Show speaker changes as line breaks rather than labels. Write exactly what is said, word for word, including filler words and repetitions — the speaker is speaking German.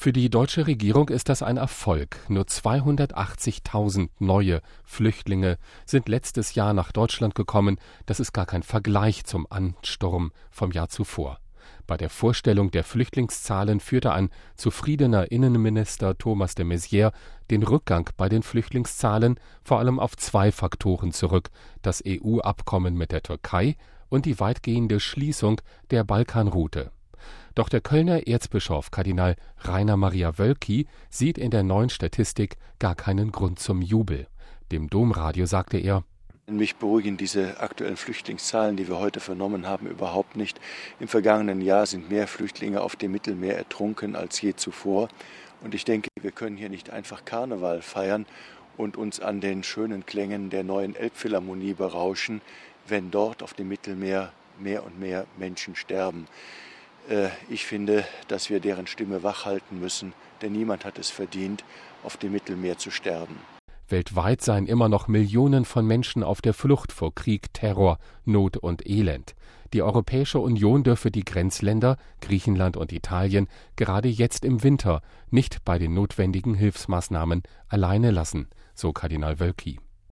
Für die deutsche Regierung ist das ein Erfolg. Nur zweihundertachtzigtausend neue Flüchtlinge sind letztes Jahr nach Deutschland gekommen. Das ist gar kein Vergleich zum Ansturm vom Jahr zuvor. Bei der Vorstellung der Flüchtlingszahlen führte ein zufriedener Innenminister Thomas de Maizière den Rückgang bei den Flüchtlingszahlen vor allem auf zwei Faktoren zurück: das E U-Abkommen mit der Türkei und die weitgehende Schließung der Balkanroute. Doch der Kölner Erzbischof Kardinal Rainer Maria Wölki sieht in der neuen Statistik gar keinen Grund zum Jubel. Dem Domradio sagte er:
Mich beruhigen diese aktuellen Flüchtlingszahlen, die wir heute vernommen haben, überhaupt nicht. Im vergangenen Jahr sind mehr Flüchtlinge auf dem Mittelmeer ertrunken als je zuvor. Und ich denke, wir können hier nicht einfach Karneval feiern und uns an den schönen Klängen der neuen Elbphilharmonie berauschen, wenn dort auf dem Mittelmeer mehr und mehr Menschen sterben. Ich finde, dass wir deren Stimme wachhalten müssen, denn niemand hat es verdient, auf dem Mittelmeer zu sterben.
Weltweit seien immer noch Millionen von Menschen auf der Flucht vor Krieg, Terror, Not und Elend. Die Europäische Union dürfe die Grenzländer, Griechenland und Italien, gerade jetzt im Winter nicht bei den notwendigen Hilfsmaßnahmen alleine lassen, so Kardinal Wölki.